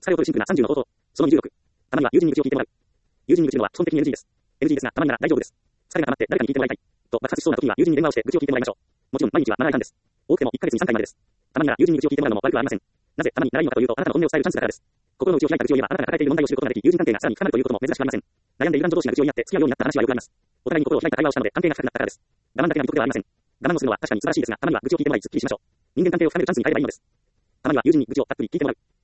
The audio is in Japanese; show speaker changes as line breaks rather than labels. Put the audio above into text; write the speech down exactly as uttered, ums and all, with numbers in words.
疲れを取るシンプルなさんじゅうの方法。そのにじゅうろく。たまには友人に愚痴を聞いてもらう。友人に愚痴るのは基本的に エヌジー です。エヌジー ですが、たまになら大丈夫です。疲れが溜まって誰かに聞いてもらいたい。と爆発しそうな時には友人に電話をして愚痴を聞いてもらいましょう。もちろん毎日はマナー違反です。多くてもいっかげつにさんかいまでです。たまになら友人に愚痴を聞いてもらうのも悪くはありません。なぜたまにならいいのかというと、あなたの本音を伝えるチャンスだからです。心の内を開いた愚痴を言えば、あなたが抱えている問題を知ることができ、友人関係がさらに深まるということも珍しくありません。悩んでいる男女同士が愚痴を言い合って付き合うようになった話はよくあります。お互いに心を開いた会話をしたので関係が深くなったからです。我慢だけが美徳ではありません。我慢をするのは確かに素晴らしいですが、たまには愚痴を聞いてもらい、すっきりしましょう。人間関係を深めるチャンスに変えればいいのです。たまには友人に愚痴をたっぷり聞いてもらう。